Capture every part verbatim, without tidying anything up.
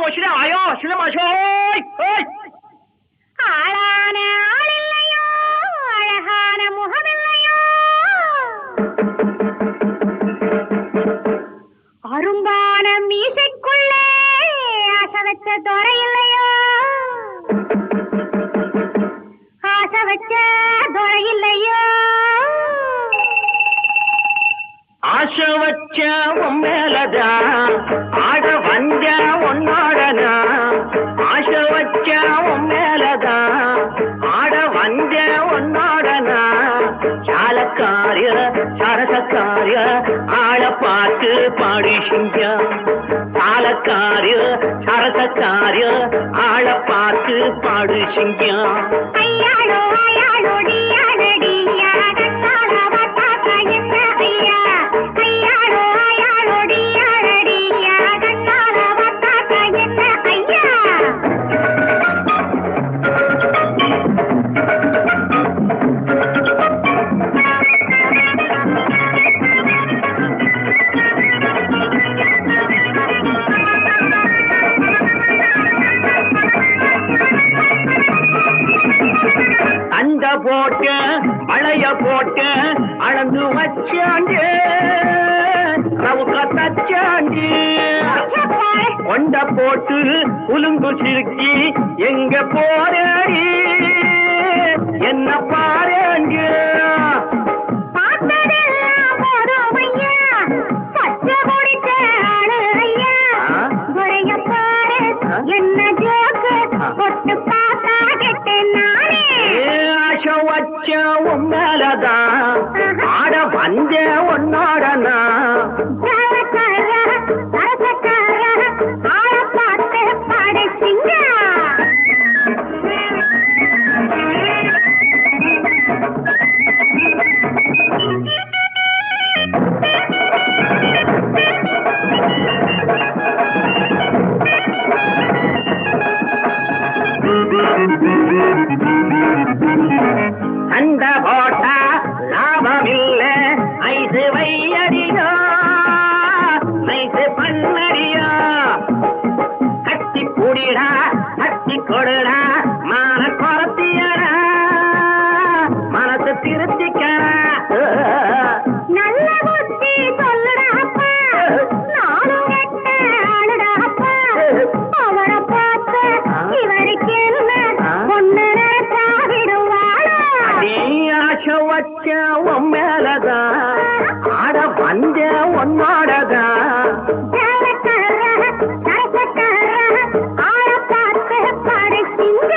我去练马哟，去练马球！哎， ஆளான ஆளில்லையோ அழகான முகமில்லையோ அரும்பான மீசைக்குள்ளே ஆசை வச்ச துறை இல்லையோ ஆசை வச்ச துறை இல்லையோ ஆசை வச்ச உன் மேலதான் ஆட வந்த உன்னோடனா ஆசை வச்ச உன் மேலதான் ஆட வந்த உன்னோடனா சாலக்காரிய சரசக்காரிய ஆள பார்த்து பாடி சிங்க சாலக்காரிய சரசக்காரிய ஆள பார்த்து பாடு சிங்க ஐயாளோ ஐயாளோ டியாடடி யாடத்தால வட்டாக்க என்ன ஐயா ஐயாளோ ஐயாளோ டியாடடி யாடத்தால வட்டாக்க என்ன ஐயா அந்த போட்டு வளைய போட்டு அளந்து வச்சாண்டு ரவுக்க தச்சாண்டு கொண்ட போட்டு உலுங்கு சிறுக்கி எங்க போறடி என்ன பாருங்க பார்த்ததெல்லாம் போதும் ஐயா பச்சை முடிச்ச ஆளு ஐயா துறைய பாரு என்ன ஜோக்கு கொட்டு பார்த்தா கெட்டு நானே ஆசை வச்ச உன் மேலதான் ஆட வந்த உன்னோடனா ஜாலக்கார அரசக்கார ஆள பார்த்து படைச்சிங்க அந்த போட்டா லாபம் இல்ல ஐசு வையடியோ ஐசு பண்ணடியோ கட்டி புடிடா கட்டி கொடுடா மான குறத்தியடா மனசு திருத்திக்கடா நல்ல புத்தி சொல்லுடா அப்பா நானும் கெட்ட ஆளுடா அப்பா அவரை பார்த்து இவருக்கு என்ன பொண்ணு நினைச்சா விடுவாளா நீ ஆசை வச்ச உன் மேலதான் ஆட வந்த உன்னோடதான் ஜாலக்கார அரசக்கார ஆள பார்த்து படைச்சிங்க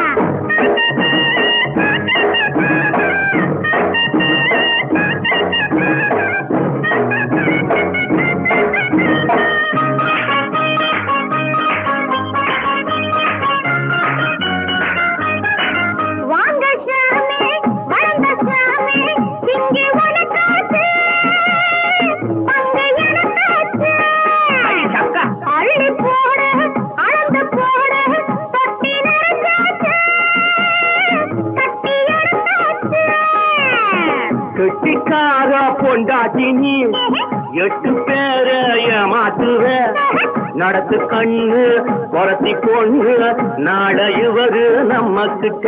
வாங்க சாமி வளர்ந்த சாமி இங்கே உனக்காச்சு அங்கே எனக்காச்சு சக்கா அள்ளி போடு அளந்து போடு தொட்டி நிறைச்சாச்சு கட்டி எடுத்தாச்சு கெட்டிக்கார பொண்டாட்டி நீ எட்டு பேர ஏமாத்துவ நடத்து கண்ணு குறத்தி பொண்ணு நாட இவரு நம்ம கிட்ட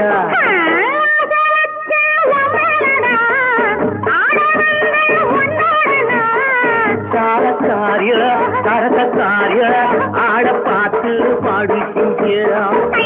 சாரக்காரிய சரசக்காரிய ஆட பார்த்து பாடு சிங்க